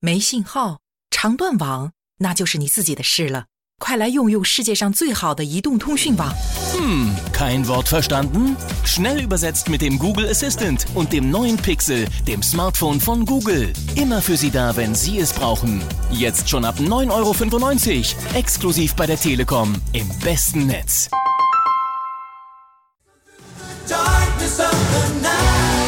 没信号，长断网，那就是你自己的事了。快来用世界上最好的移动通讯网。 Kein Wort verstanden? Schnell übersetzt mit dem Google Assistant und dem neuen Pixel, dem Smartphone von Google. Immer für Sie da, wenn Sie es brauchen. Jetzt schon ab 9,95 €, exklusiv bei der Telekom, im besten Netz. Darkness of the night.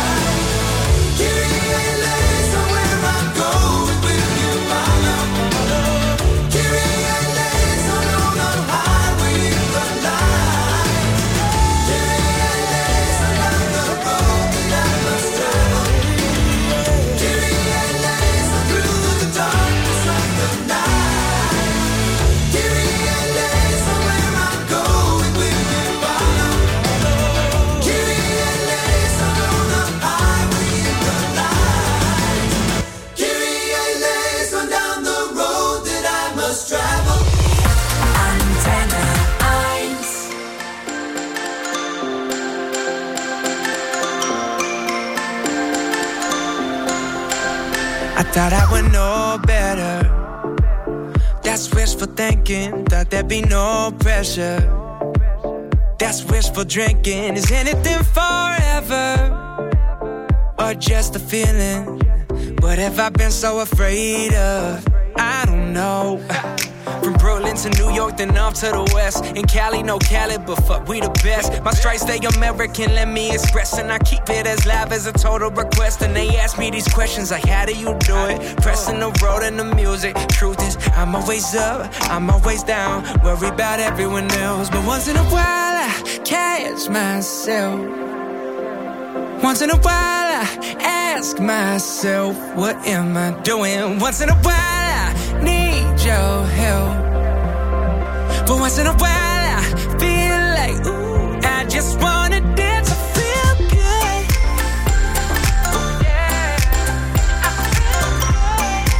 I thought I would know better. That's wishful thinking. Thought there'd be no pressure. That's wishful drinking. Is anything forever? Or just a feeling? What have I been so afraid of? I don't know. From Brooklyn to New York, then off to the west. In Cali, no Cali, but fuck, we the best. My stripes stay American, let me express. And I keep it as live as a total request. And they ask me these questions like, how do you do it? Pressing the road and the music. Truth is, I'm always up, I'm always down. Worry about everyone else. But once in a while, I catch myself. Once in a while, I ask myself, what am I doing? Once in a while, I need your help. But once in a while, I feel like, ooh, I just wanna dance, I feel good. Yeah, I feel good.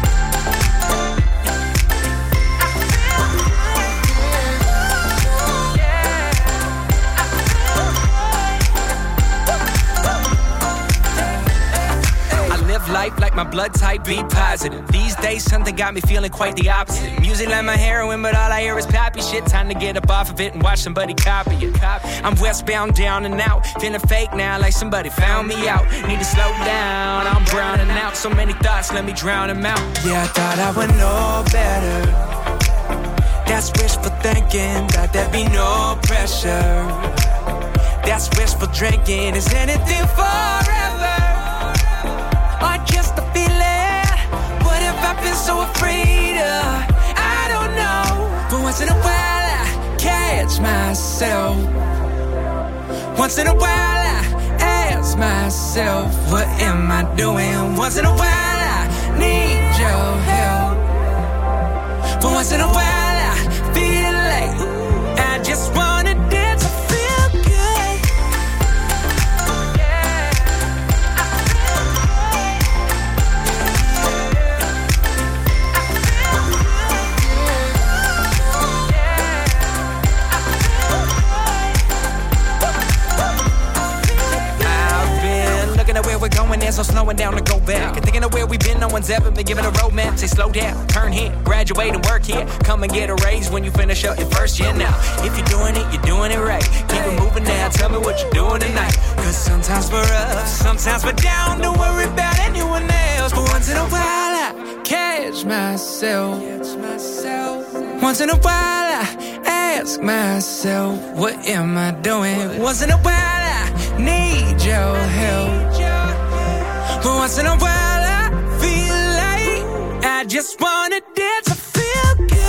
Life like my blood type, be positive. These days something got me feeling quite the opposite. Music like my heroin, but all I hear is poppy shit. Time to get up off of it and watch somebody copy it. I'm westbound, down and out, feeling fake now like somebody found me out. Need to slow down, I'm browning out. So many thoughts, let me drown them out. Yeah, I thought I would know better. That's wishful thinking, thought there'd be no pressure. That's wishful drinking, is anything forever? Or just a feeling? What have I been so afraid of? I don't know. But once in a while I catch myself. Once in a while I ask myself, what am I doing? Once in a while I need your help. But once in a while I feel like, ooh, I just wanna dance, I feel good. Where we're going, there's no slowing down to go back. And thinking of where we've been, no one's ever been given a roadmap. Say slow down, turn here, graduate and work here. Come and get a raise when you finish up your first year now. If you're doing it, you're doing it right. Keep it moving now, tell me what you're doing tonight. Cause sometimes we're up, sometimes we're down. Don't worry about anyone else. But once in a while I catch myself. Once in a while I ask myself, what am I doing? Once in a while I need your help. But once in a while I feel like I just wanna dance, I feel good.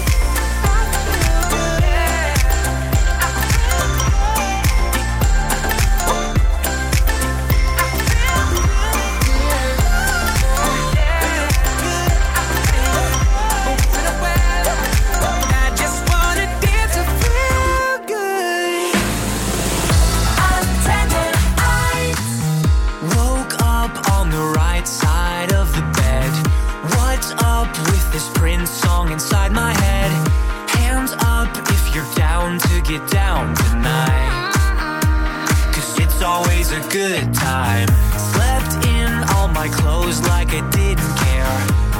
This Prince song inside my head. Hands up if you're down to get down tonight. Cause it's always a good time. Slept in all my clothes like I didn't care.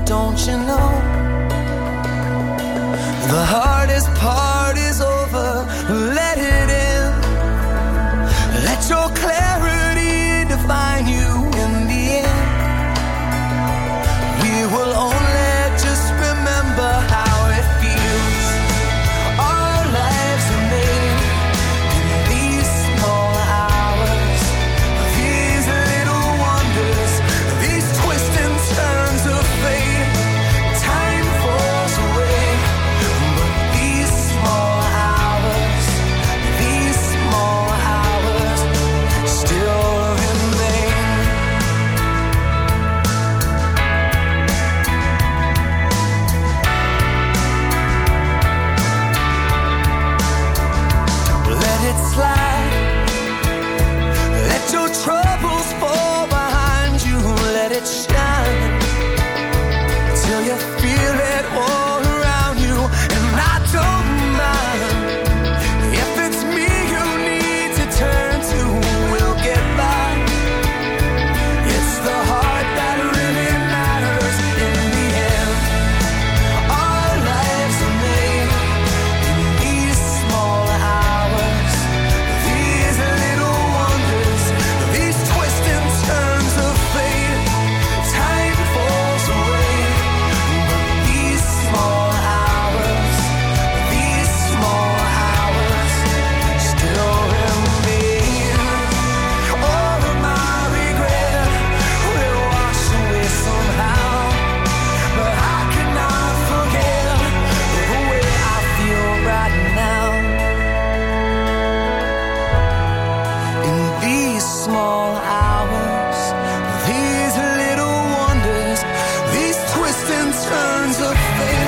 don't you know? The hardest part is over, let it in. Let your clarity define you in the end. We will only just remember how it feels. Our lives are made in these small hours, these little wonders, these twists and turns of fate. Time falls away, but these small hours still remain. Let it slide. Let your troubles fall behind you. Let it shine till you feel it all around you. And I don't mind if it's me you need to turn to. We'll get by. It's the heart that really matters in the end. Our lives are made in these small hours, these little wonders, these twists and turns of fate. Time falls away, but these small hours still remain. All of my regret will wash away somehow, but I cannot forget the way I feel right now. In these small hours, these little wonders, these twists and turns of fate.